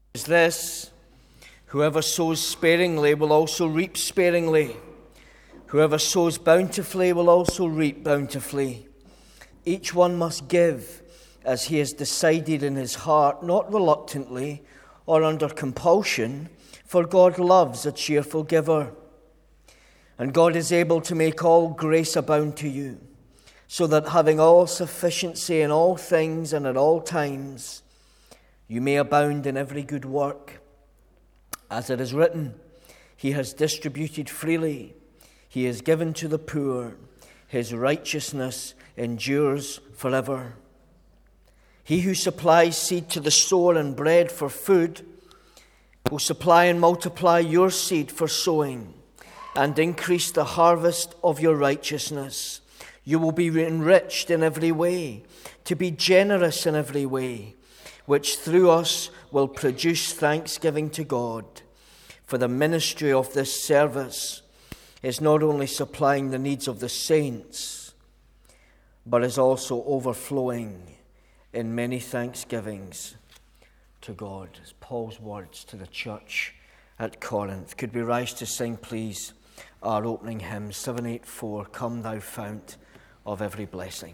Is this: whoever sows sparingly will also reap sparingly. Whoever sows bountifully will also reap bountifully. Each one must give as he has decided in his heart, not reluctantly or under compulsion, for God loves a cheerful giver. And God is able to make all grace abound to you, so that having all sufficiency in all things and at all times, you may abound in every good work. As it is written, He has distributed freely, He has given to the poor, His righteousness endures forever. He who supplies seed to the sower and bread for food will supply and multiply your seed for sowing and increase the harvest of your righteousness. You will be enriched in every way, to be generous in every way, which through us will produce thanksgiving to God. For the ministry of this service is not only supplying the needs of the saints, but is also overflowing in many thanksgivings to God. It's Paul's words to the church at Corinth. Could we rise to sing, please, our opening hymn, 784, Come Thou Fount of Every Blessing.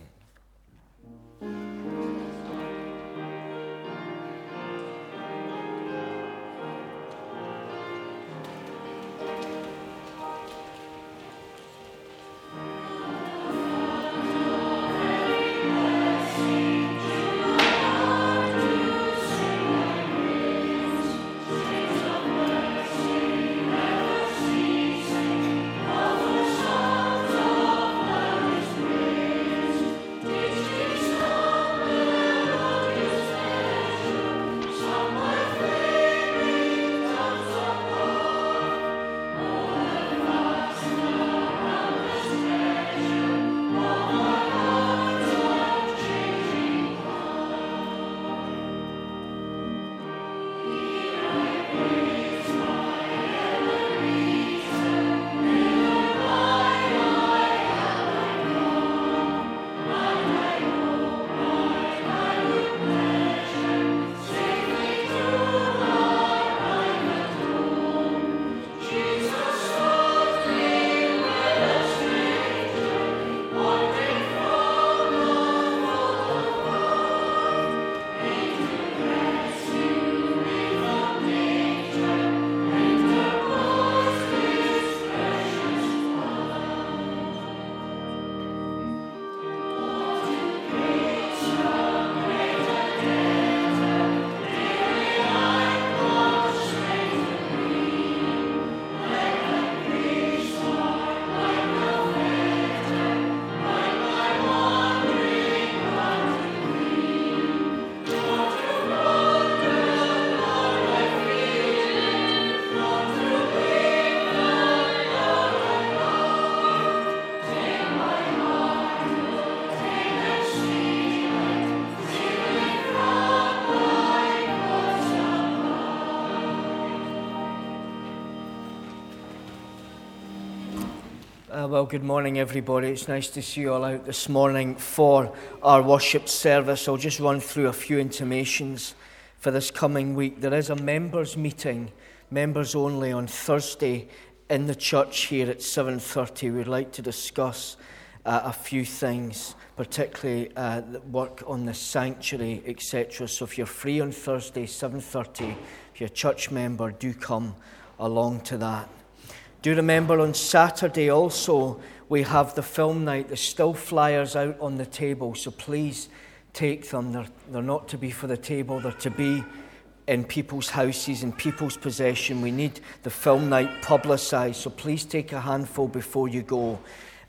Well, good morning, everybody. It's nice to see you all out this morning for our worship service. I'll just run through a few intimations for this coming week. There is a members' meeting, members only, on Thursday in the church here at 7:30. We'd like to discuss a few things, particularly the work on the sanctuary, etc. So if you're free on Thursday, 7:30, if you're a church member, do come along to that. Do remember on Saturday also we have the film night. There's still flyers out on the table, so please take them. They're not to be for the table, they're to be in people's houses, in people's possession. We need the film night publicised, so please take a handful before you go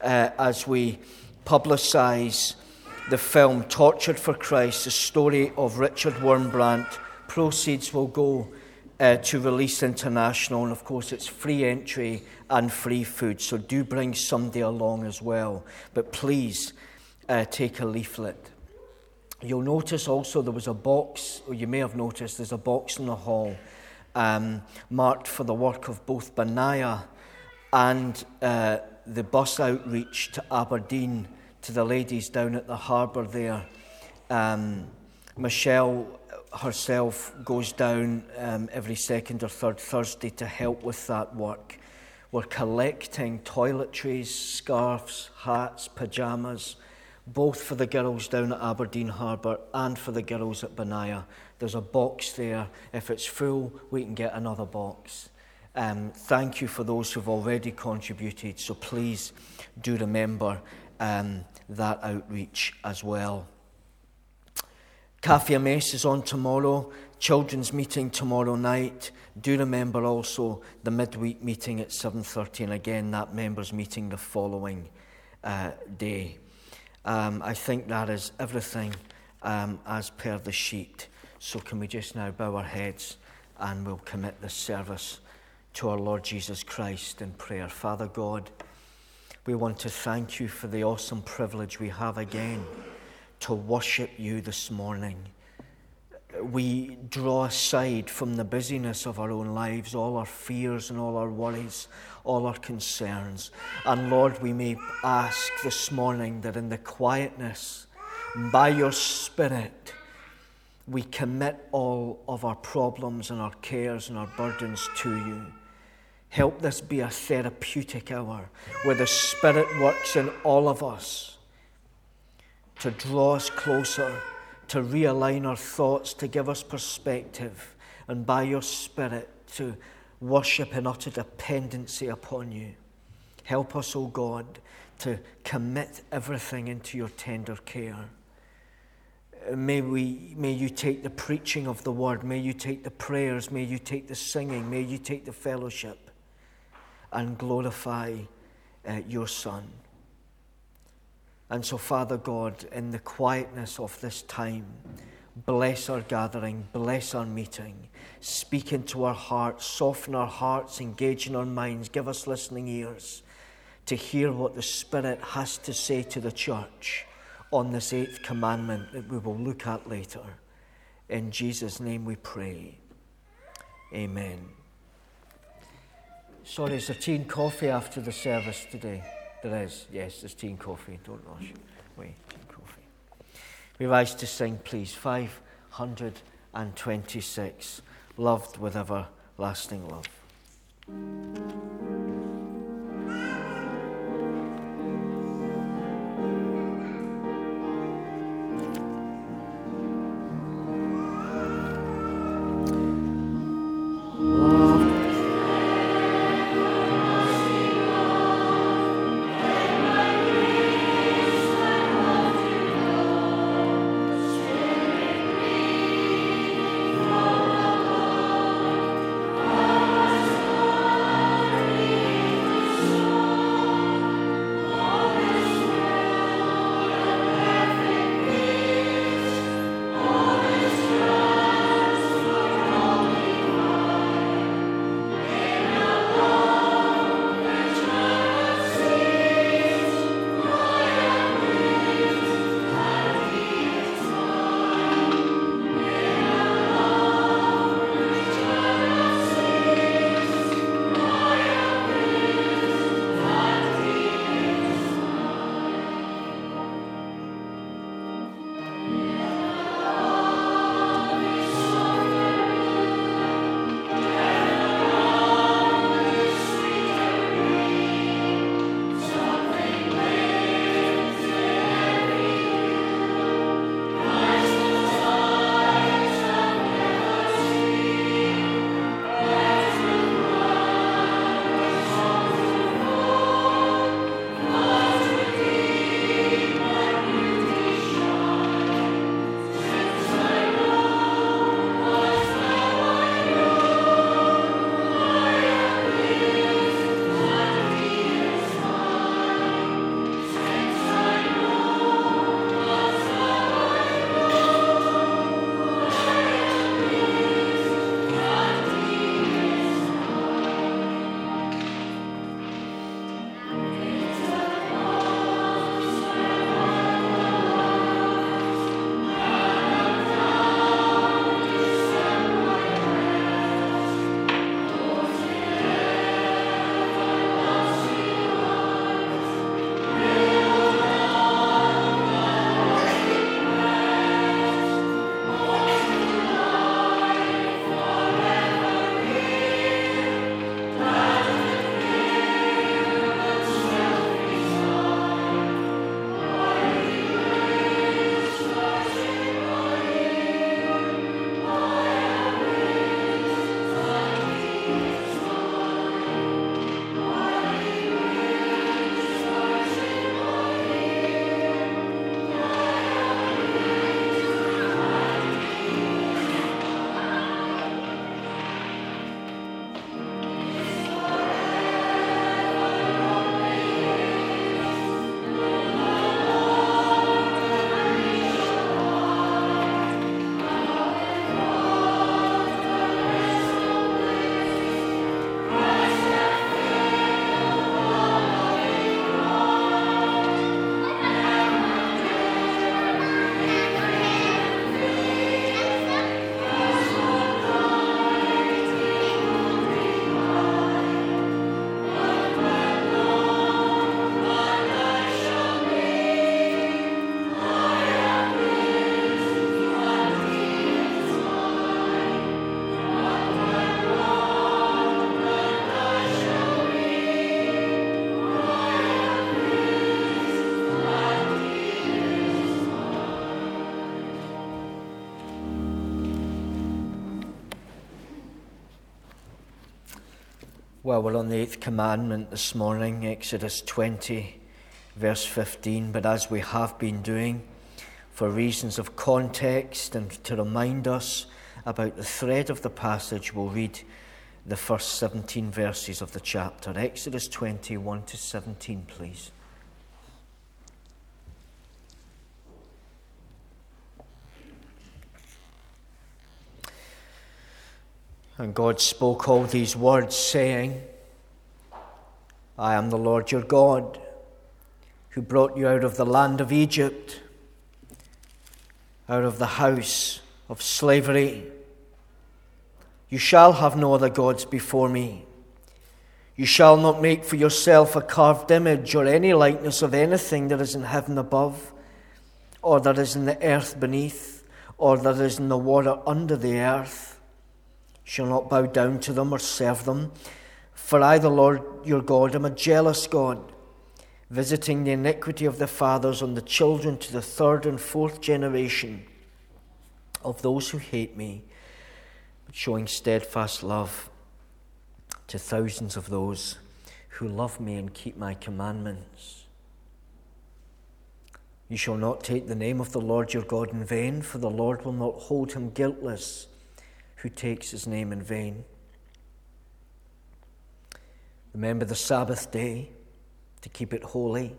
as we publicise the film Tortured for Christ, the story of Richard Wurmbrand. Proceeds will go to Release International, and of course it's free entry and free food, so do bring somebody along as well. But please take a leaflet. You'll notice also there was a box, or you may have noticed there's a box in the hall marked for the work of both Benaiah and the bus outreach to Aberdeen, to the ladies down at the harbour there. Michelle herself goes down every second or third Thursday to help with that work. We're collecting toiletries, scarves, hats, pyjamas, both for the girls down at Aberdeen Harbour and for the girls at Benaya. There's a box there. If it's full, we can get another box. Thank you for those who've already contributed, so please do remember that outreach as well. Cafe Amace is on tomorrow, children's meeting tomorrow night. Do remember also the midweek meeting at 7:30, and again that members' meeting the following day. I think that is everything as per the sheet. So can we just now bow our heads and we'll commit this service to our Lord Jesus Christ in prayer. Father God, we want to thank you for the awesome privilege we have again to worship you this morning. We draw aside from the busyness of our own lives, all our fears and all our worries, all our concerns. And Lord, we may ask this morning that in the quietness, by your Spirit, we commit all of our problems and our cares and our burdens to you. Help this be a therapeutic hour where the Spirit works in all of us to draw us closer, to realign our thoughts, to give us perspective, and by your Spirit to worship in utter dependency upon you. Help us, O God, to commit everything into your tender care. May you take the preaching of the word, may you take the prayers, may you take the singing, may you take the fellowship, and glorify your Son. And so, Father God, in the quietness of this time, bless our gathering, bless our meeting, speak into our hearts, soften our hearts, engage in our minds, give us listening ears to hear what the Spirit has to say to the church on this 8th commandment that we will look at later. In Jesus' name we pray. Amen. Sorry, is there tea and coffee after the service today? There is, yes, there's tea and coffee. Don't rush. Wait, tea and coffee. We rise to sing, please. 526. Loved with everlasting love. Well, we're on the 8th commandment this morning, Exodus 20, verse 15. But as we have been doing, for reasons of context and to remind us about the thread of the passage, we'll read the first 17 verses of the chapter. Exodus 20, 1 to 17, please. And God spoke all these words, saying, I am the Lord your God, who brought you out of the land of Egypt, out of the house of slavery. You shall have no other gods before me. You shall not make for yourself a carved image or any likeness of anything that is in heaven above, or that is in the earth beneath, or that is in the water under the earth. You shall not bow down to them or serve them. For I, the Lord your God, am a jealous God, visiting the iniquity of the fathers on the children to the third and fourth generation of those who hate me, but showing steadfast love to thousands of those who love me and keep my commandments. You shall not take the name of the Lord your God in vain, for the Lord will not hold him guiltless who takes his name in vain. Remember the Sabbath day to keep it holy.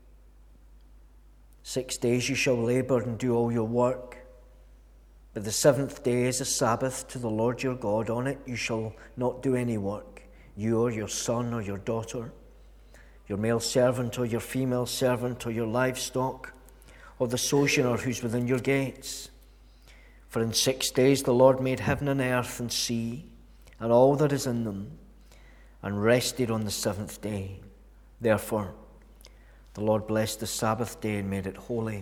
6 days you shall labor and do all your work, but the seventh day is a Sabbath to the Lord your God. On it you shall not do any work, you or your son or your daughter, your male servant or your female servant, or your livestock, or the sojourner who's within your gates. For in 6 days the Lord made heaven and earth and sea, and all that is in them, and rested on the seventh day. Therefore, the Lord blessed the Sabbath day and made it holy.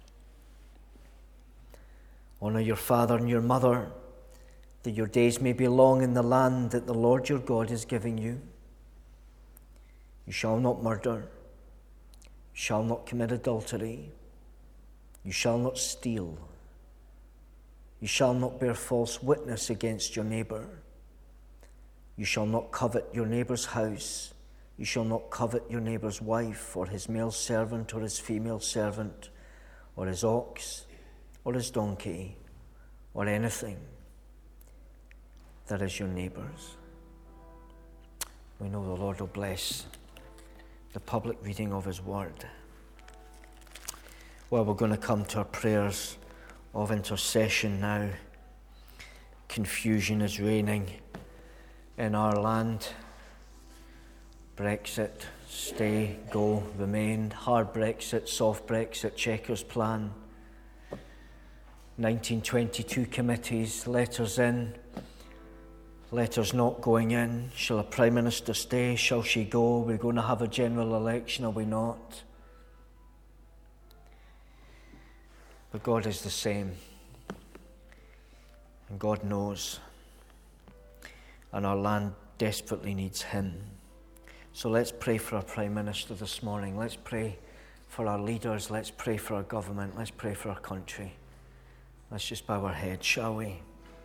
Honor your father and your mother, that your days may be long in the land that the Lord your God is giving you. You shall not murder. You shall not commit adultery. You shall not steal. You shall not bear false witness against your neighbor. You shall not covet your neighbor's house. You shall not covet your neighbor's wife, or his male servant, or his female servant, or his ox, or his donkey, or anything that is your neighbor's. We know the Lord will bless the public reading of his word. Well, we're going to come to our prayers of intercession now. Confusion is reigning in our land. Brexit, stay, go, remain, hard Brexit, soft Brexit, Chequers plan, 1922 committees, letters in, letters not going in. Shall a Prime Minister stay? Shall she go? We're going to have a general election, are we not? But God is the same, and God knows, and our land desperately needs him. So let's pray for our Prime Minister this morning. Let's pray for our leaders. Let's pray for our government. Let's pray for our country. Let's just bow our heads, shall we?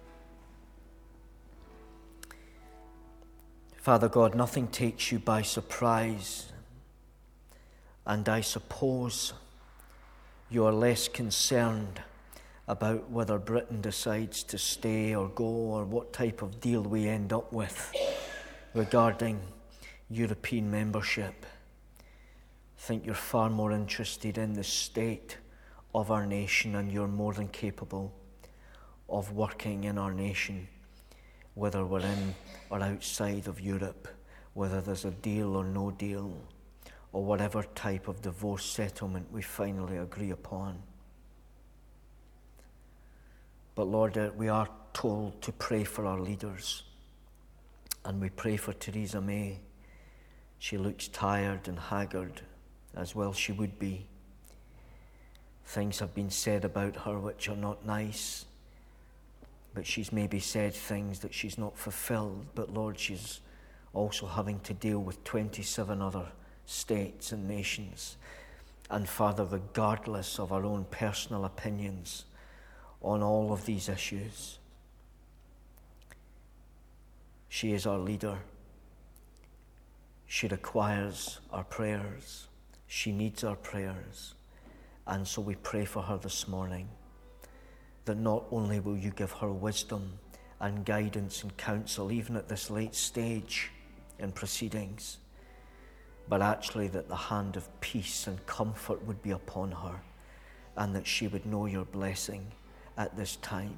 Father God, nothing takes you by surprise, and I suppose you are less concerned about whether Britain decides to stay or go, or what type of deal we end up with regarding European membership. I think you're far more interested in the state of our nation, and you're more than capable of working in our nation, whether we're in or outside of Europe, whether there's a deal or no deal, or whatever type of divorce settlement we finally agree upon. But Lord, we are told to pray for our leaders, and we pray for Theresa May. She looks tired and haggard, as well she would be. Things have been said about her which are not nice, but she's maybe said things that she's not fulfilled. But Lord, she's also having to deal with 27 other states and nations. And Father, regardless of our own personal opinions on all of these issues, she is our leader, She requires our prayers. She needs our prayers. And so we pray for her this morning, that not only will you give her wisdom and guidance and counsel, even at this late stage in proceedings, but actually that the hand of peace and comfort would be upon her, and that she would know your blessing at this time.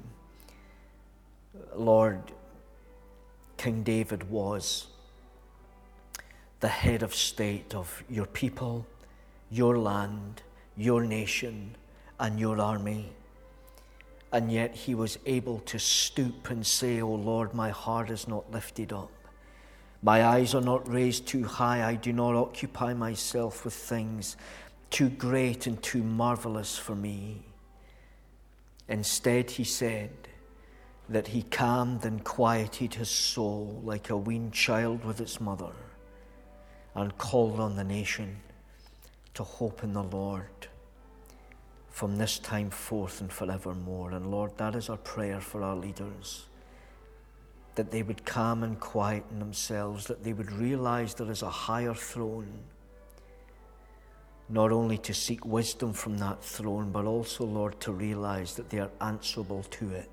Lord, King David was the head of state of your people, your land, your nation, and your army. And yet he was able to stoop and say, "O Lord, my heart is not lifted up. My eyes are not raised too high. I do not occupy myself with things too great and too marvelous for me." Instead, he said that he calmed and quieted his soul like a weaned child with its mother, and called on the nation to hope in the Lord from this time forth and forevermore. And Lord, that is our prayer for our leaders, that they would calm and quieten themselves, that they would realize there is a higher throne, not only to seek wisdom from that throne, but also, Lord, to realize that they are answerable to it.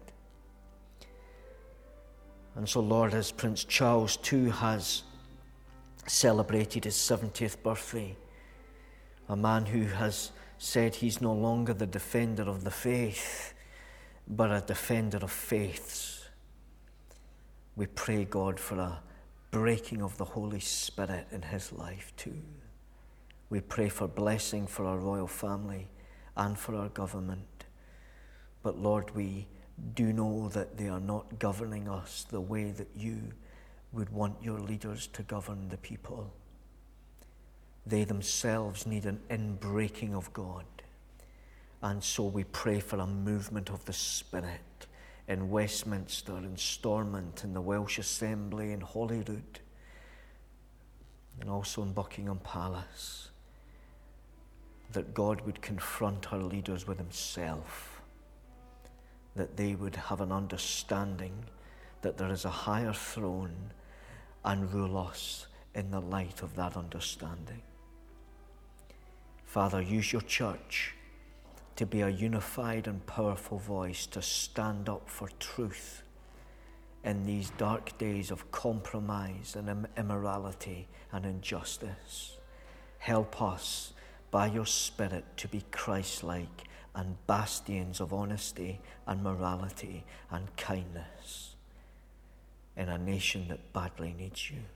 And so, Lord, as Prince Charles too has celebrated his 70th birthday, a man who has said he's no longer the defender of the faith, but a defender of faiths, we pray, God, for a breaking of the Holy Spirit in his life too. We pray for blessing for our royal family and for our government. But Lord, we do know that they are not governing us the way that you would want your leaders to govern the people. They themselves need an inbreaking of God. And so we pray for a movement of the Spirit in Westminster, in Stormont, in the Welsh Assembly, in Holyrood, and also in Buckingham Palace, that God would confront our leaders with himself, that they would have an understanding that there is a higher throne, and rule us in the light of that understanding. Father, use your church to be a unified and powerful voice to stand up for truth in these dark days of compromise and immorality and injustice. Help us by your Spirit to be Christ-like and bastions of honesty and morality and kindness in a nation that badly needs you.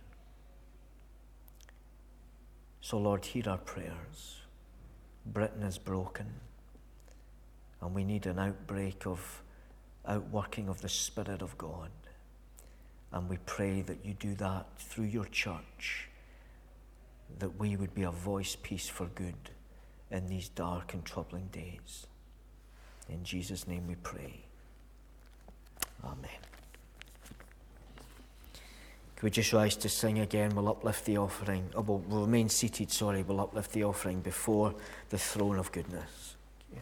So, Lord, hear our prayers. Britain is broken, and we need an outworking of the Spirit of God. And we pray that you do that through your church, that we would be a voice piece for good in these dark and troubling days. In Jesus' name we pray. Amen. Can we just rise to sing again? We'll uplift the offering. We'll remain seated, We'll uplift the offering before the throne of goodness.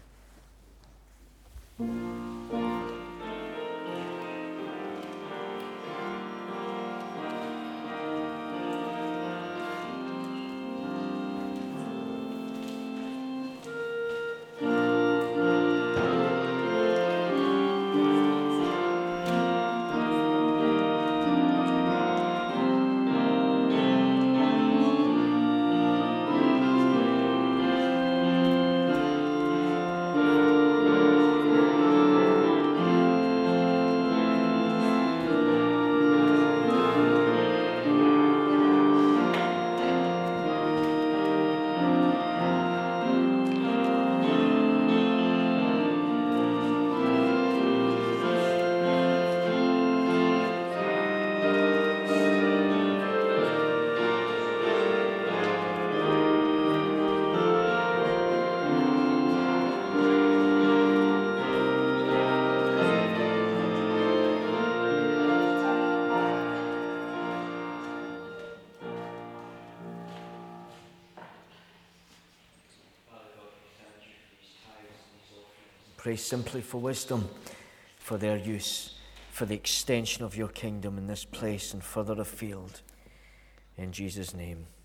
Pray simply for wisdom, for their use, for the extension of your kingdom in this place and further afield. In Jesus' name.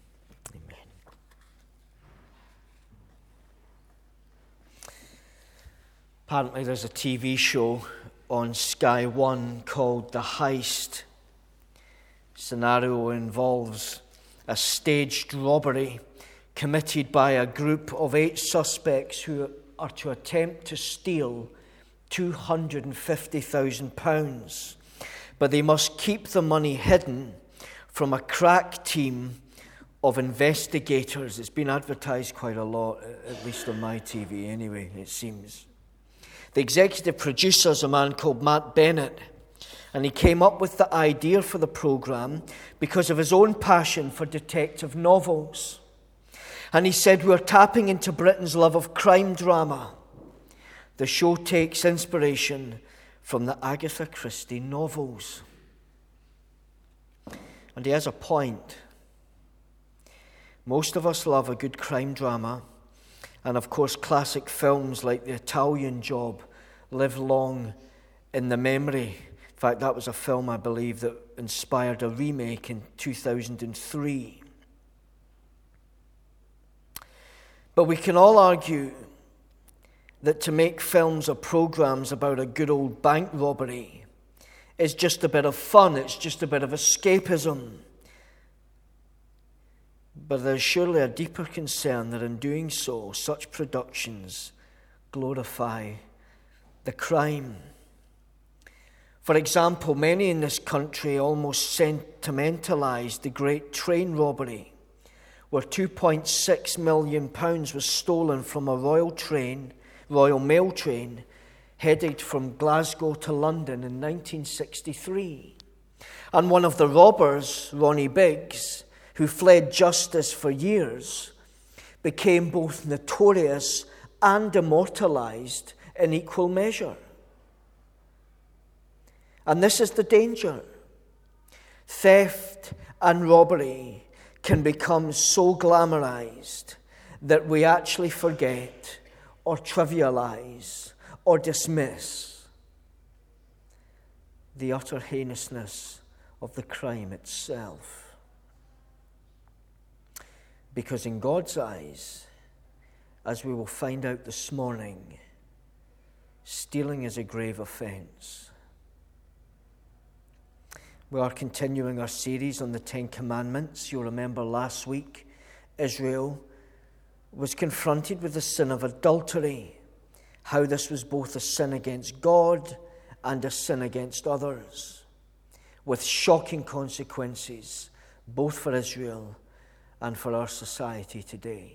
Apparently there's a TV show on Sky One called The Heist. Scenario involves a staged robbery committed by a group of 8 suspects who are to attempt to steal £250,000. But they must keep the money hidden from a crack team of investigators. It's been advertised quite a lot, at least on my TV anyway, it seems. The executive producer is a man called Matt Bennett, and he came up with the idea for the program because of his own passion for detective novels. And he said, we're tapping into Britain's love of crime drama. The show takes inspiration from the Agatha Christie novels. And he has a point. Most of us love a good crime drama, and of course classic films like The Italian Job live long in the memory. In fact, that was a film, I believe, that inspired a remake in 2003. But we can all argue that to make films or programs about a good old bank robbery is just a bit of fun, it's just a bit of escapism. But there's surely a deeper concern that in doing so, such productions glorify the crime. For example, many in this country almost sentimentalised the great train robbery, where £2.6 million was stolen from a Royal Mail train headed from Glasgow to London in 1963. And one of the robbers, Ronnie Biggs, who fled justice for years, became both notorious and immortalised in equal measure. And this is the danger. Theft and robbery can become so glamorized that we actually forget or trivialize or dismiss the utter heinousness of the crime itself. Because in God's eyes, as we will find out this morning, stealing is a grave offense. We are continuing our series on the Ten Commandments. You'll remember last week, Israel was confronted with the sin of adultery, how this was both a sin against God and a sin against others, with shocking consequences, both for Israel and for our society today.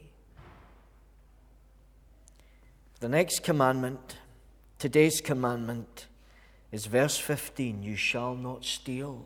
The next commandment, today's commandment, is verse 15, you shall not steal.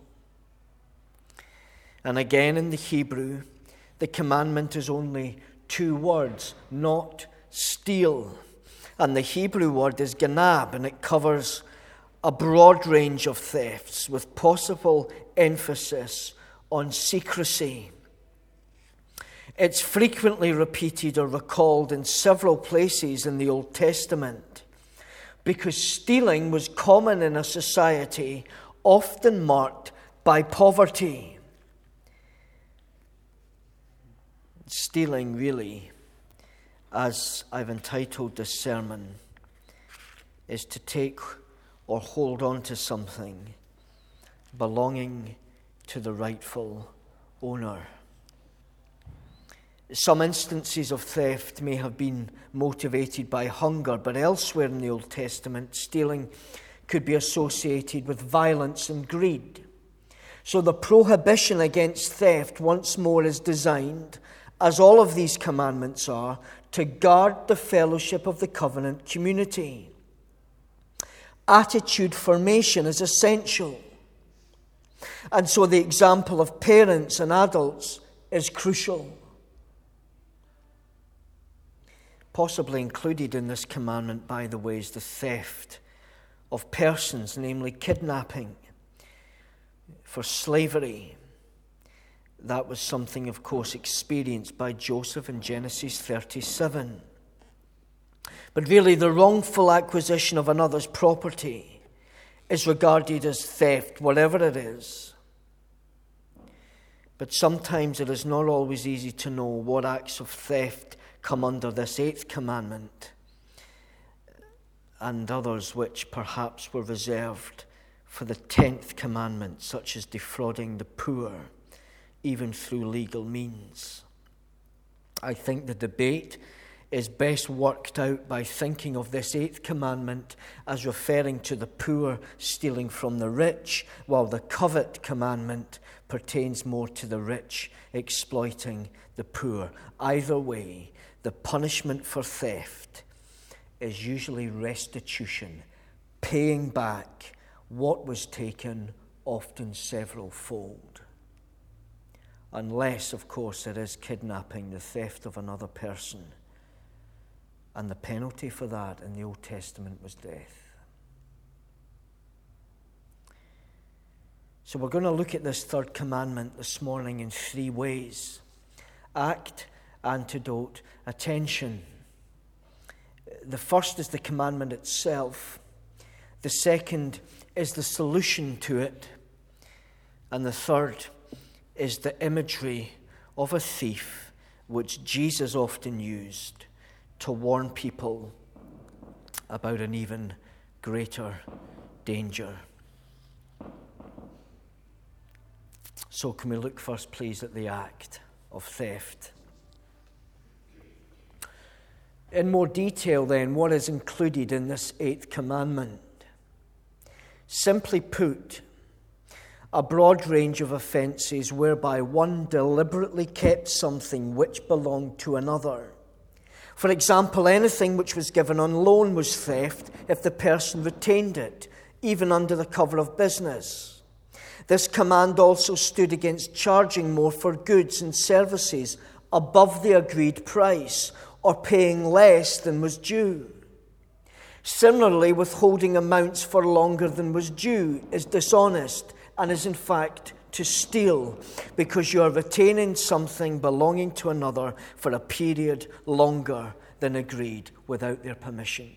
And again in the Hebrew, the commandment is only 2 words, not steal. And the Hebrew word is ganab, and it covers a broad range of thefts with possible emphasis on secrecy. It's frequently repeated or recalled in several places in the Old Testament because stealing was common in a society often marked by poverty. Stealing really, as I've entitled this sermon, is to take or hold on to something belonging to the rightful owner. Some instances of theft may have been motivated by hunger, but elsewhere in the Old Testament, stealing could be associated with violence and greed. So the prohibition against theft once more is designed, as all of these commandments are, to guard the fellowship of the covenant community. Attitude formation is essential. And so the example of parents and adults is crucial. Possibly included in this commandment, by the way, is the theft of persons, namely kidnapping for slavery. That was something, of course, experienced by Joseph in Genesis 37. But really, the wrongful acquisition of another's property is regarded as theft, whatever it is. But sometimes it is not always easy to know what acts of theft come under this 8th commandment. and others which perhaps were reserved for the 10th commandment, such as defrauding the poor, even through legal means. I think the debate is best worked out by thinking of this 8th commandment as referring to the poor stealing from the rich, while the covet commandment pertains more to the rich exploiting the poor. Either way, the punishment for theft is usually restitution, paying back what was taken, often several-fold. Unless, of course, it is kidnapping, the theft of another person. And the penalty for that in the Old Testament was death. So we're going to look at this 3rd commandment this morning in 3 ways. Act, antidote, attention. The first is the commandment itself. The second is the solution to it. And the third is the imagery of a thief, which Jesus often used to warn people about an even greater danger. So can we look first, please, at the act of theft? In more detail, then, what is included in this 8th commandment? Simply put, a broad range of offences whereby one deliberately kept something which belonged to another. For example, anything which was given on loan was theft if the person retained it, even under the cover of business. This command also stood against charging more for goods and services above the agreed price, or paying less than was due. Similarly, withholding amounts for longer than was due is dishonest and is in fact to steal, because you are retaining something belonging to another for a period longer than agreed without their permission.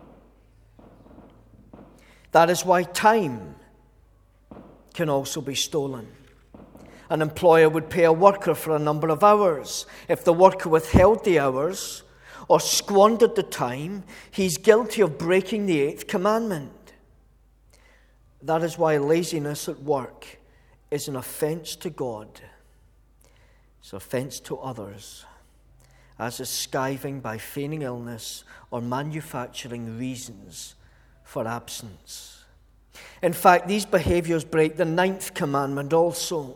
That is why time can also be stolen. An employer would pay a worker for a number of hours. If the worker withheld the hours or squandered the time, he's guilty of breaking the 8th commandment. That is why laziness at work is an offense to God. It's an offense to others, as is skiving by feigning illness or manufacturing reasons for absence. In fact, these behaviors break the 9th commandment also.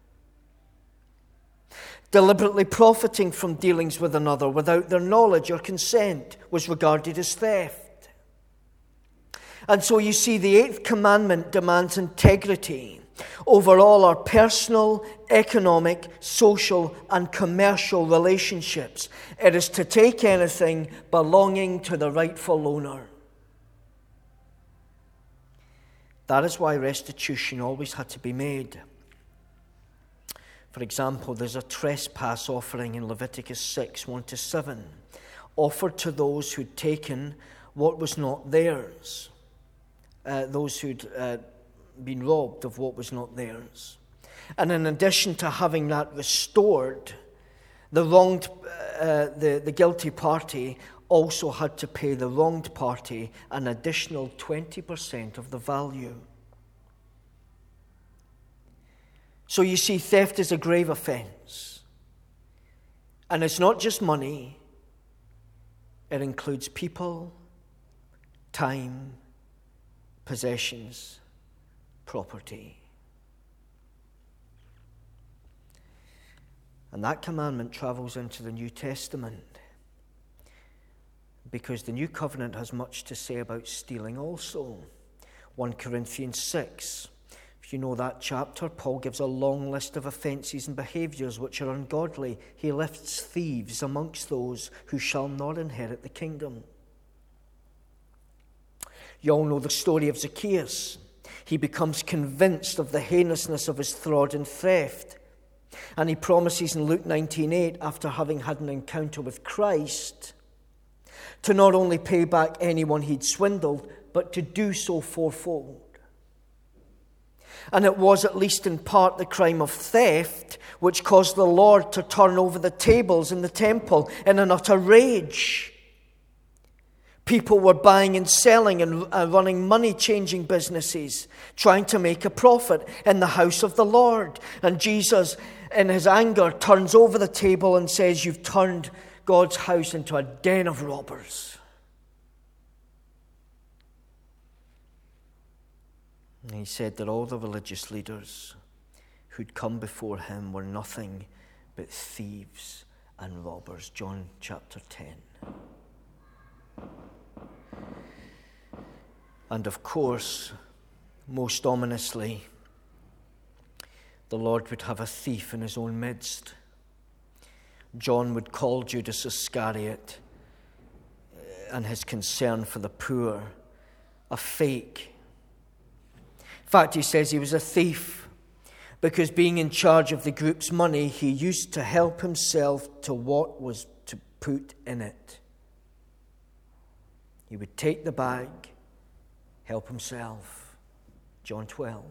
Deliberately profiting from dealings with another without their knowledge or consent was regarded as theft. And so you see, the 8th commandment demands integrity over all our personal, economic, social, and commercial relationships. It is to take anything belonging to the rightful owner. That is why restitution always had to be made. For example, there's a trespass offering in Leviticus 6, 1-7, offered to those who'd taken what was not theirs, those who'd been robbed of what was not theirs. And in addition to having that restored, the guilty party also had to pay the wronged party an additional 20% of the value. So you see, theft is a grave offense. And it's not just money. It includes people, time, possessions, property. And that commandment travels into the New Testament, because the New Covenant has much to say about stealing also. 1 Corinthians 6. If you know that chapter, Paul gives a long list of offences and behaviours which are ungodly. He lists thieves amongst those who shall not inherit the kingdom. You all know the story of Zacchaeus. He becomes convinced of the heinousness of his fraud and theft. And he promises in Luke 19:8, after having had an encounter with Christ, to not only pay back anyone he'd swindled, but to do so fourfold. And it was, at least in part, the crime of theft which caused the Lord to turn over the tables in the temple in an utter rage. People were buying and selling and running money-changing businesses, trying to make a profit in the house of the Lord. And Jesus, in his anger, turns over the table and says, "You've turned God's house into a den of robbers." And he said that all the religious leaders who'd come before him were nothing but thieves and robbers. John chapter 10. And of course, most ominously, the Lord would have a thief in his own midst. John would call Judas Iscariot and his concern for the poor a fake. In fact, he says he was a thief because, being in charge of the group's money, he used to help himself to what was to put in it. He would take the bag, help himself. John 12.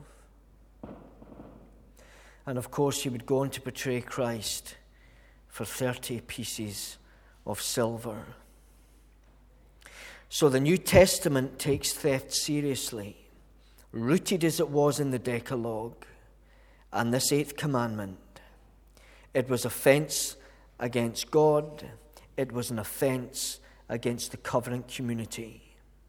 And of course, he would go on to betray Christ for 30 pieces of silver. So the New Testament takes theft seriously, rooted as it was in the Decalogue and this 8th commandment. It was offense against God. It was an offense against the covenant community.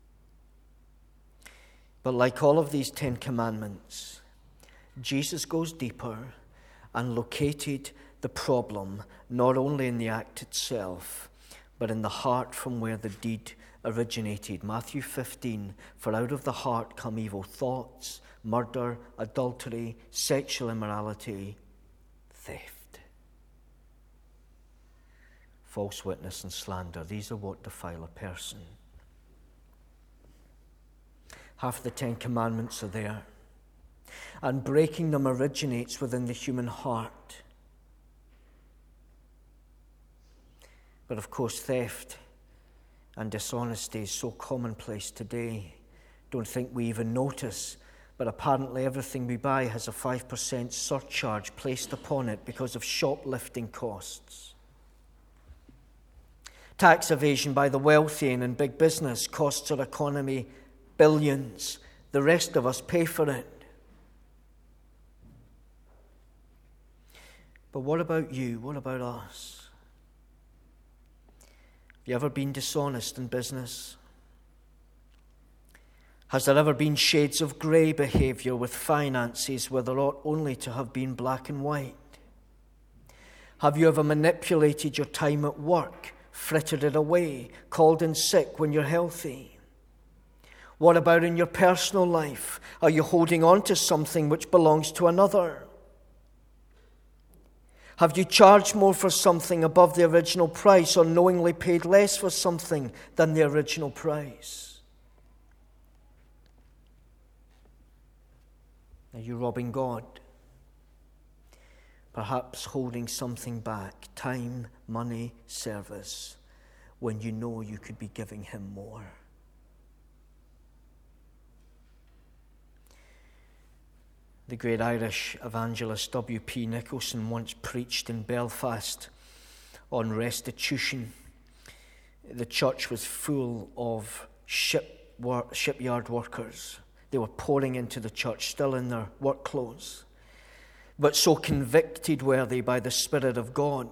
But like all of these 10 commandments, Jesus goes deeper and located the problem not only in the act itself, but in the heart from where the deed originated. Matthew 15, "For out of the heart come evil thoughts, murder, adultery, sexual immorality, theft, false witness and slander. These are what defile a person." Half the 10 commandments are there. And breaking them originates within the human heart. But of course, theft and dishonesty is so commonplace today. Don't think we even notice. But apparently everything we buy has a 5% surcharge placed upon it because of shoplifting costs. Tax evasion by the wealthy and in big business costs our economy billions. The rest of us pay for it. But what about you? What about us? Have you ever been dishonest in business? Has there ever been shades of grey behaviour with finances where there ought only to have been black and white? Have you ever manipulated your time at work, frittered it away, called in sick when you're healthy? What about in your personal life? Are you holding on to something which belongs to another? Have you charged more for something above the original price, or knowingly paid less for something than the original price? Are you robbing God? Perhaps holding something back, time, money, service, when you know you could be giving him more. The great Irish evangelist W.P. Nicholson once preached in Belfast on restitution. The church was full of shipyard workers. They were pouring into the church, still in their work clothes. But so convicted were they by the Spirit of God.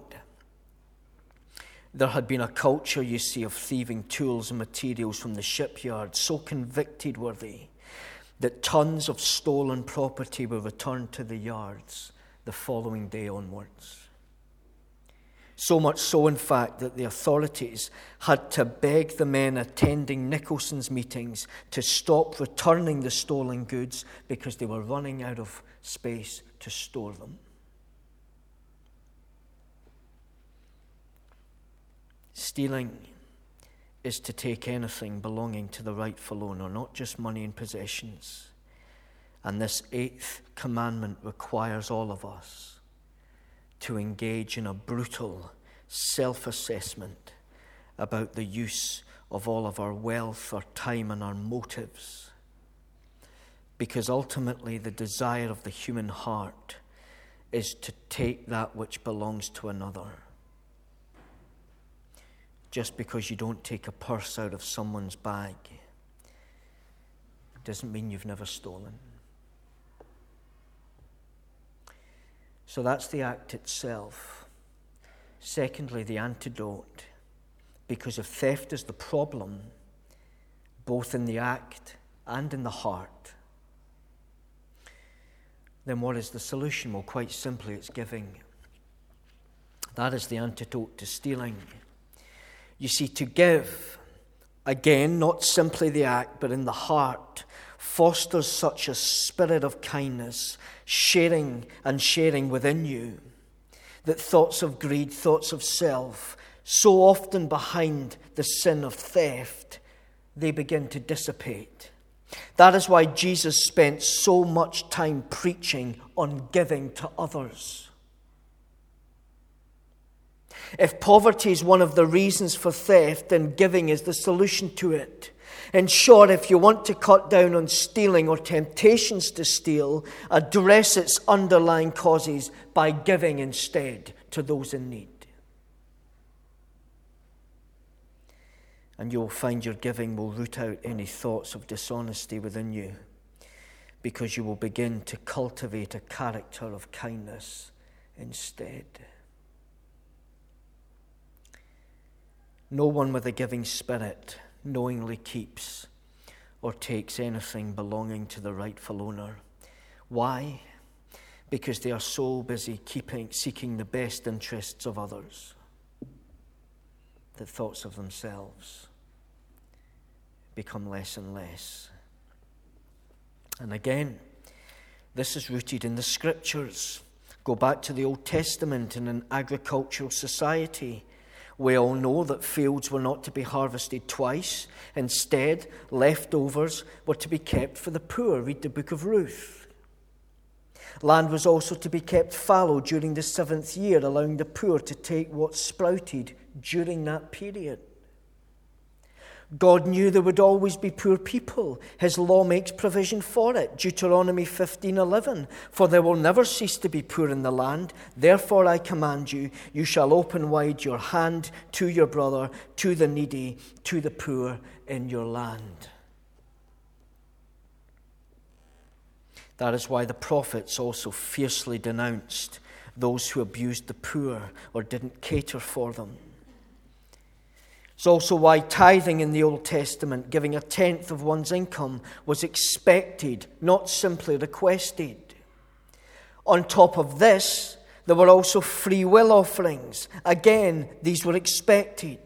There had been a culture, you see, of thieving tools and materials from the shipyard. So convicted were they that tons of stolen property were returned to the yards the following day onwards. So much so, in fact, that the authorities had to beg the men attending Nicholson's meetings to stop returning the stolen goods because they were running out of space to store them. Stealing is to take anything belonging to the rightful owner, not just money and possessions. And this 8th commandment requires all of us to engage in a brutal self-assessment about the use of all of our wealth, our time, and our motives. Because ultimately the desire of the human heart is to take that which belongs to another. just because you don't take a purse out of someone's bag doesn't mean you've never stolen. So that's the act itself. Secondly, the antidote. Because if theft is the problem, both in the act and in the heart, then what is the solution? Well, quite simply, it's giving. That is the antidote to stealing. You see, to give, again, not simply the act, but in the heart, fosters such a spirit of kindness, sharing within you, that thoughts of greed, thoughts of self, so often behind the sin of theft, they begin to dissipate. That is why Jesus spent so much time preaching on giving to others. If poverty is one of the reasons for theft, then giving is the solution to it. In short, if you want to cut down on stealing or temptations to steal, address its underlying causes by giving instead to those in need. And you'll find your giving will root out any thoughts of dishonesty within you, because you will begin to cultivate a character of kindness instead. No one with a giving spirit knowingly keeps or takes anything belonging to the rightful owner. Why? Because they are so busy seeking the best interests of others that thoughts of themselves become less and less. And again, this is rooted in the Scriptures. Go back to the Old Testament in an agricultural society. We all know that fields were not to be harvested twice. Instead, leftovers were to be kept for the poor. Read the book of Ruth. Land was also to be kept fallow during the 7th year, allowing the poor to take what sprouted during that period. God knew there would always be poor people. His law makes provision for it. Deuteronomy 15:11. For there will never cease to be poor in the land. Therefore I command you, you shall open wide your hand to your brother, to the needy, to the poor in your land. That is why the prophets also fiercely denounced those who abused the poor or didn't cater for them. It's also why tithing in the Old Testament, giving 1/10 of one's income, was expected, not simply requested. On top of this, there were also free will offerings. Again, these were expected.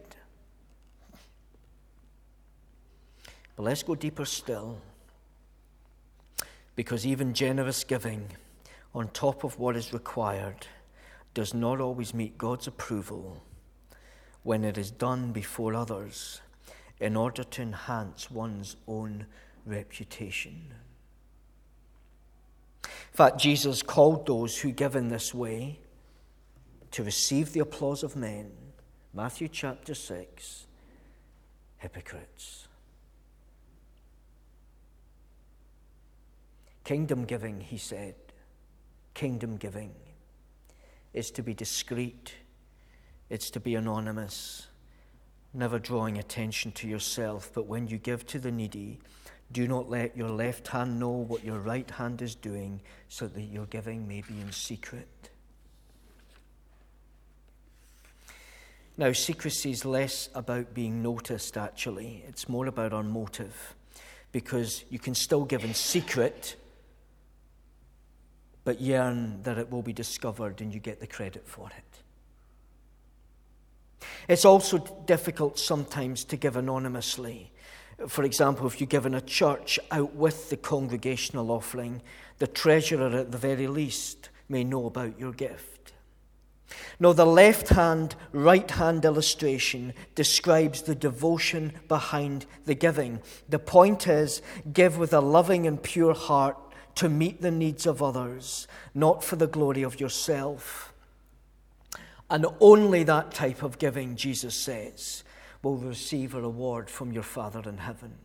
But let's go deeper still, because even generous giving, on top of what is required, does not always meet God's approval when it is done before others in order to enhance one's own reputation. In fact, Jesus called those who give in this way to receive the applause of men, Matthew chapter 6, hypocrites. Kingdom giving, he said, kingdom giving is to be discreet. It's to be anonymous, never drawing attention to yourself. But when you give to the needy, do not let your left hand know what your right hand is doing, so that your giving may be in secret. Now, secrecy is less about being noticed, actually. It's more about our motive, because you can still give in secret, but yearn that it will be discovered and you get the credit for it. It's also difficult sometimes to give anonymously. For example, if you give in a church out with the congregational offering, the treasurer at the very least may know about your gift. No, the left-hand, right-hand illustration describes the devotion behind the giving. The point is, give with a loving and pure heart to meet the needs of others, not for the glory of yourself. And only that type of giving, Jesus says, will receive a reward from your Father in heaven.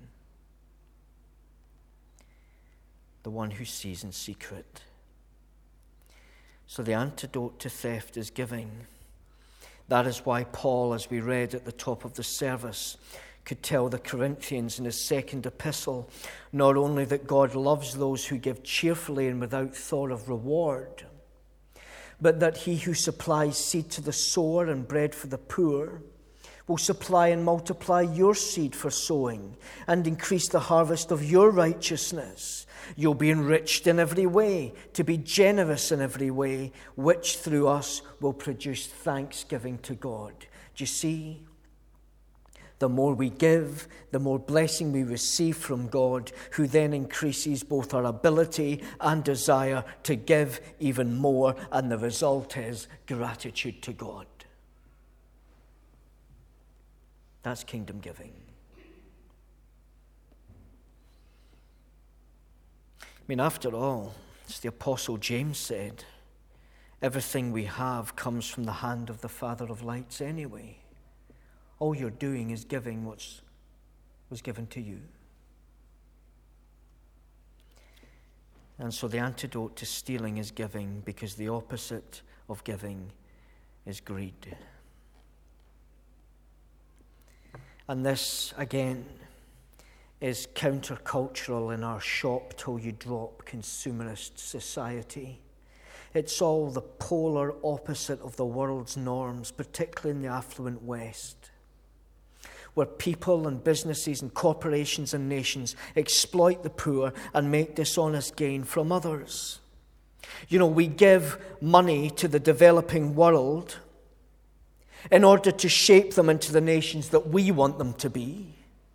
The one who sees in secret. So the antidote to theft is giving. That is why Paul, as we read at the top of the service, could tell the Corinthians in his second epistle, not only that God loves those who give cheerfully and without thought of reward, but that he who supplies seed to the sower and bread for the poor will supply and multiply your seed for sowing and increase the harvest of your righteousness. You'll be enriched in every way, to be generous in every way, which through us will produce thanksgiving to God. Do you see? The more we give, the more blessing we receive from God, who then increases both our ability and desire to give even more, and the result is gratitude to God. That's kingdom giving. I mean, after all, as the Apostle James said, everything we have comes from the hand of the Father of lights anyway. All you're doing is giving what was given to you. And so the antidote to stealing is giving, because the opposite of giving is greed. And this, again, is countercultural in our shop till you drop consumerist society. It's all the polar opposite of the world's norms, particularly in the affluent West, where people and businesses and corporations and nations exploit the poor and make dishonest gain from others. You know, we give money to the developing world in order to shape them into the nations that we want them to be.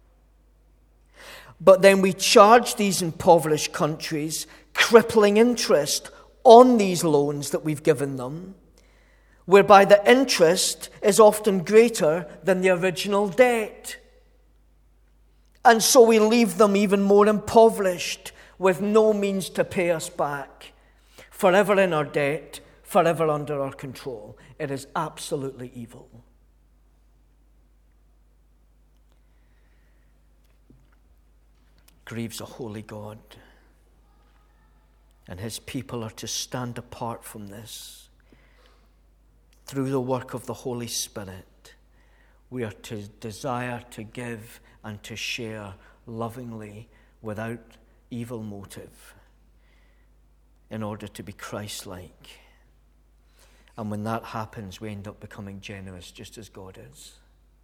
But then we charge these impoverished countries crippling interest on these loans that we've given them, whereby the interest is often greater than the original debt. And so we leave them even more impoverished, with no means to pay us back, forever in our debt, forever under our control. It is absolutely evil. Grieves a holy God, and his people are to stand apart from this. Through the work of the Holy Spirit, we are to desire to give and to share lovingly without evil motive in order to be Christ-like. And when that happens, we end up becoming generous just as God is.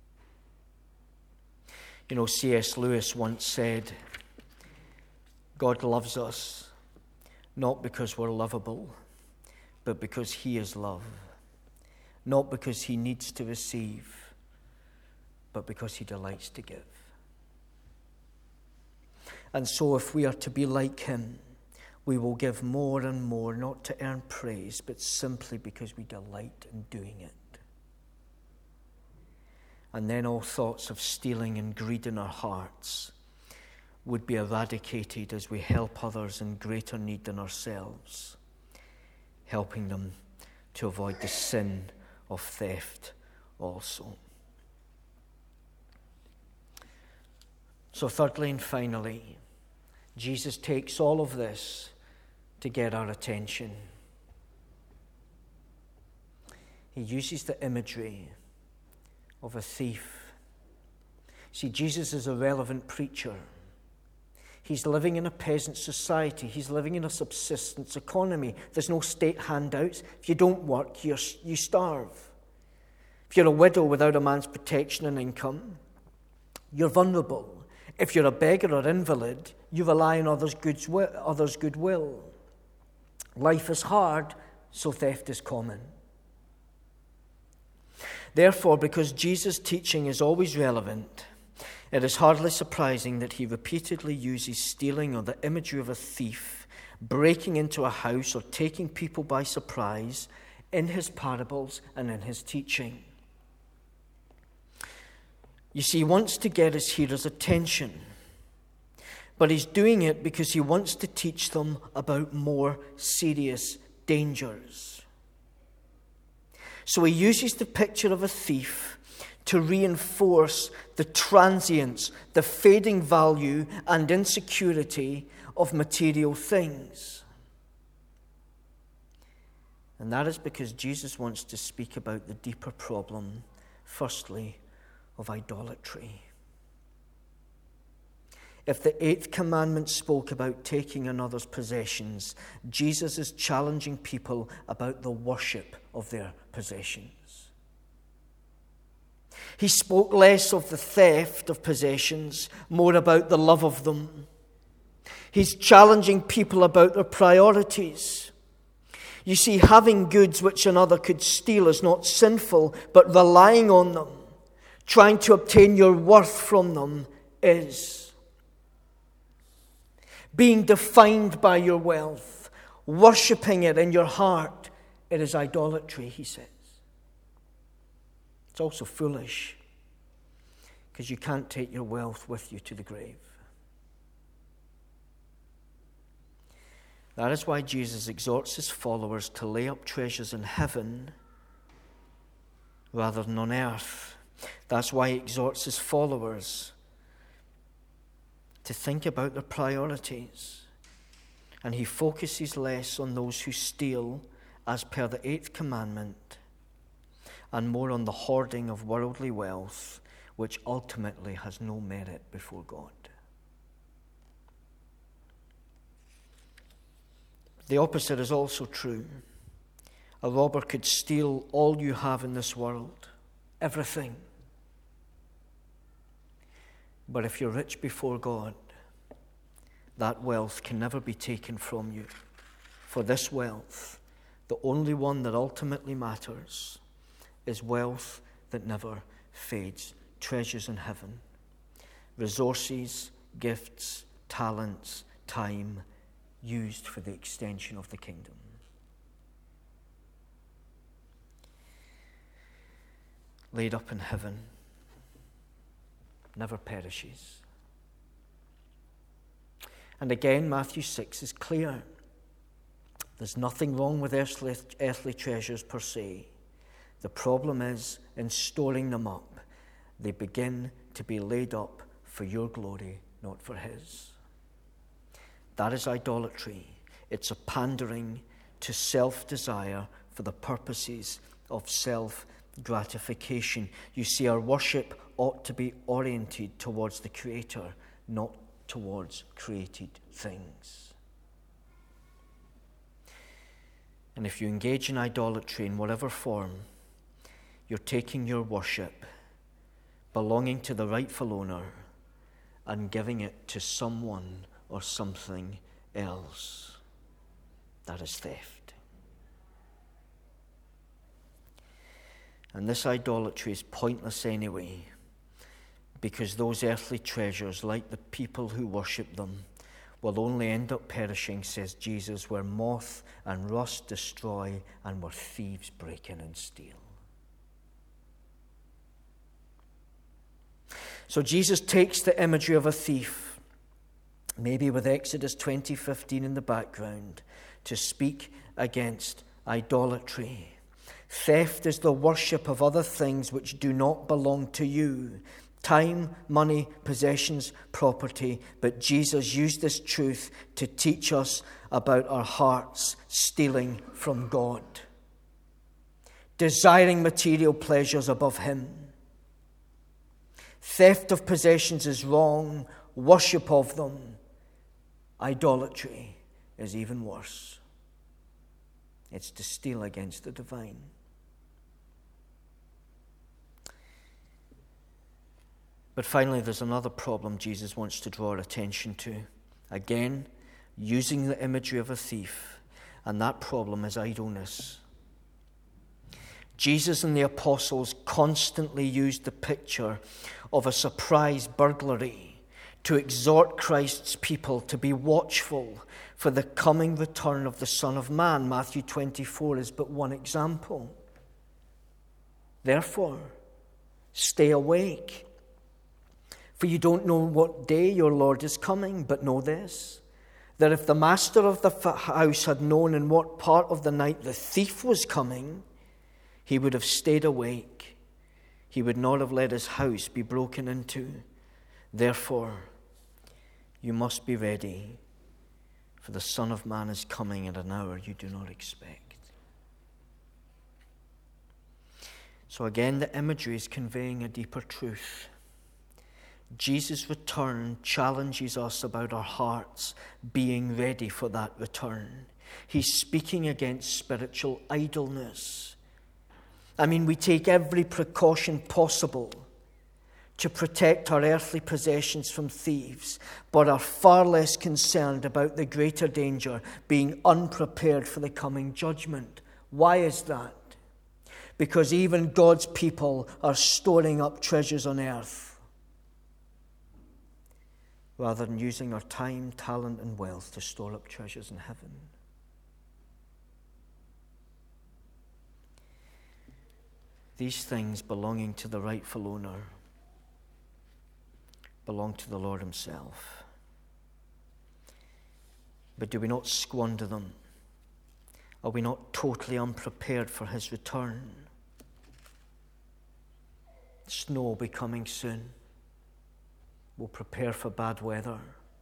You know, C.S. Lewis once said, God loves us not because we're lovable, but because he is love. Not because he needs to receive, but because he delights to give. And so if we are to be like him, we will give more and more, not to earn praise, but simply because we delight in doing it. And then all thoughts of stealing and greed in our hearts would be eradicated as we help others in greater need than ourselves, helping them to avoid the sin of theft also. So thirdly and finally, Jesus takes all of this to get our attention. He uses the imagery of a thief. See, Jesus is a relevant preacher. He's living in a peasant society. He's living in a subsistence economy. There's no state handouts. If you don't work, you starve. If you're a widow without a man's protection and income, you're vulnerable. If you're a beggar or invalid, you rely on others' goodwill. Life is hard, so theft is common. Therefore, because Jesus' teaching is always relevant, it is hardly surprising that he repeatedly uses stealing or the imagery of a thief breaking into a house or taking people by surprise in his parables and in his teaching. You see, he wants to get his hearers' attention, but he's doing it because he wants to teach them about more serious dangers. So he uses the picture of a thief to reinforce the transience, the fading value and insecurity of material things. And that is because Jesus wants to speak about the deeper problem, firstly, of idolatry. If the 8th commandment spoke about taking another's possessions, Jesus is challenging people about the worship of their possessions. He spoke less of the theft of possessions, more about the love of them. He's challenging people about their priorities. You see, having goods which another could steal is not sinful, but relying on them, trying to obtain your worth from them, is. Being defined by your wealth, worshipping it in your heart, it is idolatry, he says. It's also foolish, because you can't take your wealth with you to the grave. That is why Jesus exhorts his followers to lay up treasures in heaven rather than on earth. That's why he exhorts his followers to think about their priorities. And he focuses less on those who steal, as per the 8th commandment, and more on the hoarding of worldly wealth, which ultimately has no merit before God. The opposite is also true. A robber could steal all you have in this world, everything. But if you're rich before God, that wealth can never be taken from you. For this wealth, the only one that ultimately matters, is wealth that never fades, treasures in heaven, resources, gifts, talents, time, used for the extension of the kingdom. Laid up in heaven, never perishes. And again, Matthew 6 is clear. There's nothing wrong with earthly treasures per se. The problem is in storing them up. They begin to be laid up for your glory, not for his. That is idolatry. It's a pandering to self-desire for the purposes of self-gratification. You see, our worship ought to be oriented towards the Creator, not towards created things. And if you engage in idolatry in whatever form, you're taking your worship, belonging to the rightful owner, and giving it to someone or something else. That is theft. And this idolatry is pointless anyway, because those earthly treasures, like the people who worship them, will only end up perishing, says Jesus, where moth and rust destroy and where thieves break in and steal. So Jesus takes the imagery of a thief, maybe with Exodus 20:15 in the background, to speak against idolatry. Theft is the worship of other things which do not belong to you. Time, money, possessions, property. But Jesus used this truth to teach us about our hearts stealing from God, desiring material pleasures above him. Theft of possessions is wrong. Worship of them, idolatry, is even worse. It's to steal against the divine. But finally, there's another problem Jesus wants to draw our attention to. Again, using the imagery of a thief, and that problem is idleness. Jesus and the apostles constantly used the picture of a surprise burglary to exhort Christ's people to be watchful for the coming return of the Son of Man. Matthew 24 is but one example. Therefore, stay awake, for you don't know what day your Lord is coming. But know this, that if the master of the house had known in what part of the night the thief was coming, he would have stayed awake. He would not have let his house be broken into. Therefore, you must be ready, for the Son of Man is coming at an hour you do not expect. So again, the imagery is conveying a deeper truth. Jesus' return challenges us about our hearts being ready for that return. He's speaking against spiritual idleness. I mean, we take every precaution possible to protect our earthly possessions from thieves, but are far less concerned about the greater danger, being unprepared for the coming judgment. Why is that? Because even God's people are storing up treasures on earth rather than using our time, talent, and wealth to store up treasures in heaven. These things belonging to the rightful owner belong to the Lord himself. But do we not squander them? Are we not totally unprepared for his return? Snow will be coming soon. We'll prepare for bad weather.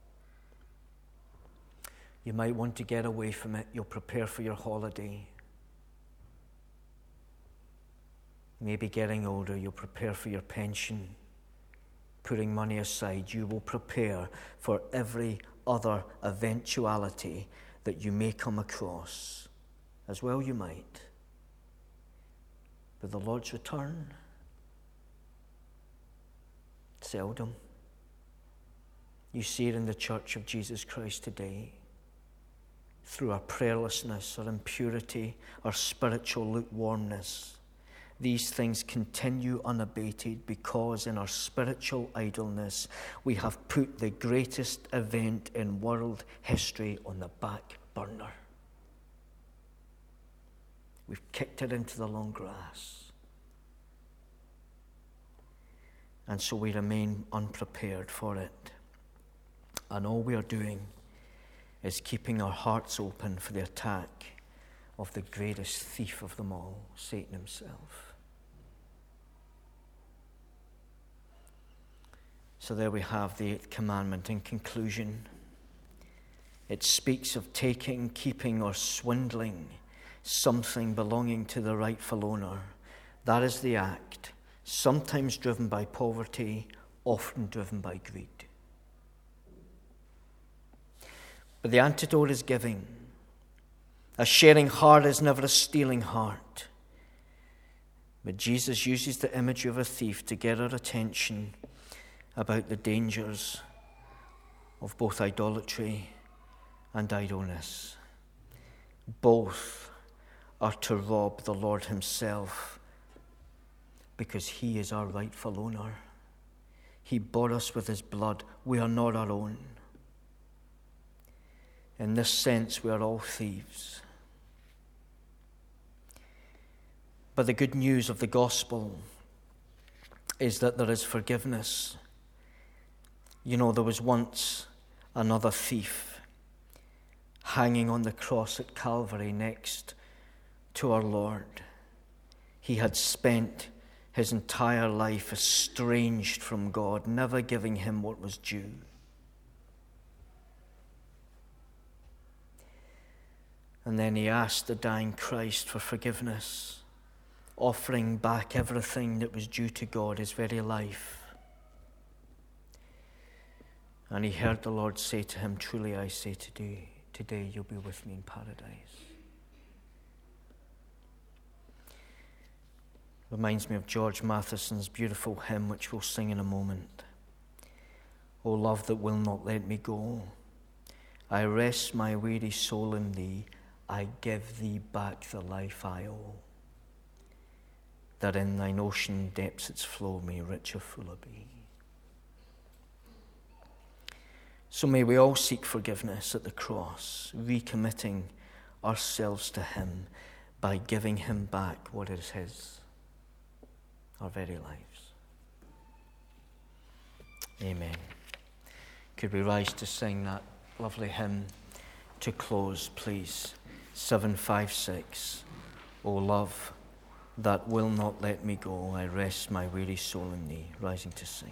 You might want to get away from it. You'll prepare for your holiday. Maybe getting older, you'll prepare for your pension. Putting money aside, you will prepare for every other eventuality that you may come across. As well you might. But the Lord's return, seldom. You see it in the Church of Jesus Christ today. Through our prayerlessness, our impurity, our spiritual lukewarmness, these things continue unabated because in our spiritual idleness we have put the greatest event in world history on the back burner. We've kicked it into the long grass. And so we remain unprepared for it. And all we are doing is keeping our hearts open for the attack of the greatest thief of them all, Satan himself. So there we have the 8th commandment. In conclusion, it speaks of taking, keeping, or swindling something belonging to the rightful owner. That is the act, sometimes driven by poverty, often driven by greed. But the antidote is giving. A sharing heart is never a stealing heart. But Jesus uses the imagery of a thief to get our attention about the dangers of both idolatry and idleness. Both are to rob the Lord himself because he is our rightful owner. He bought us with his blood. We are not our own. In this sense, we are all thieves. But the good news of the gospel is that there is forgiveness. You know, there was once another thief hanging on the cross at Calvary next to our Lord. He had spent his entire life estranged from God, never giving him what was due. And then he asked the dying Christ for forgiveness, offering back everything that was due to God, his very life. And he heard the Lord say to him, "Truly I say today you'll be with me in paradise." Reminds me of George Matheson's beautiful hymn, which we'll sing in a moment. O love that will not let me go, I rest my weary soul in thee, I give thee back the life I owe, that in thine ocean depths its flow may rich or fuller be. So may we all seek forgiveness at the cross, recommitting ourselves to him by giving him back what is his, our very lives. Amen. Could we rise to sing that lovely hymn to close, please? 756. O love that will not let me go, I rest my weary soul in thee. Rising to sing.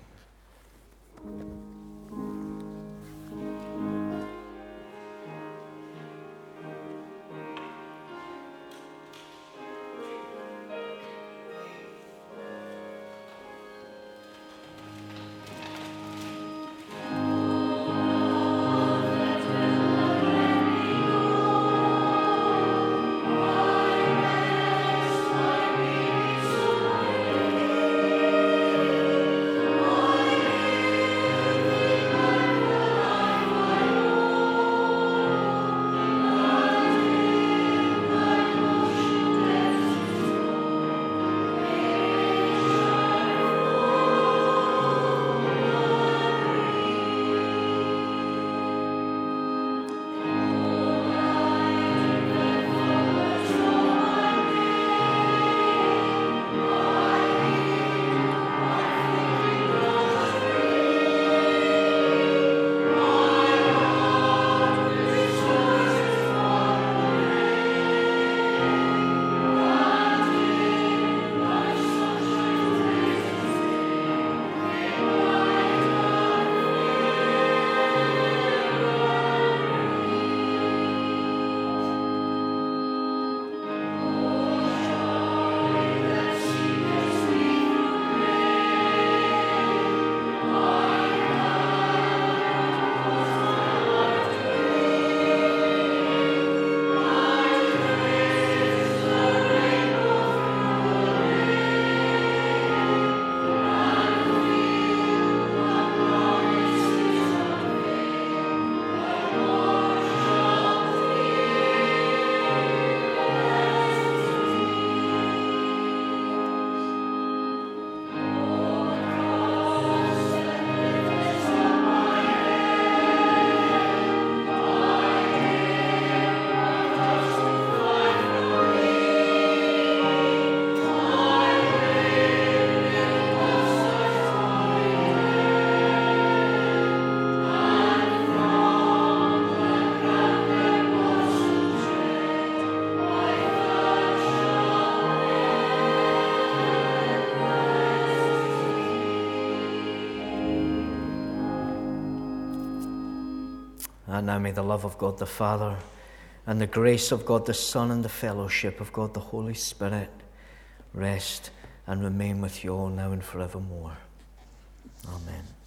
And now may the love of God the Father, and the grace of God the Son, and the fellowship of God the Holy Spirit rest and remain with you all now and forevermore. Amen.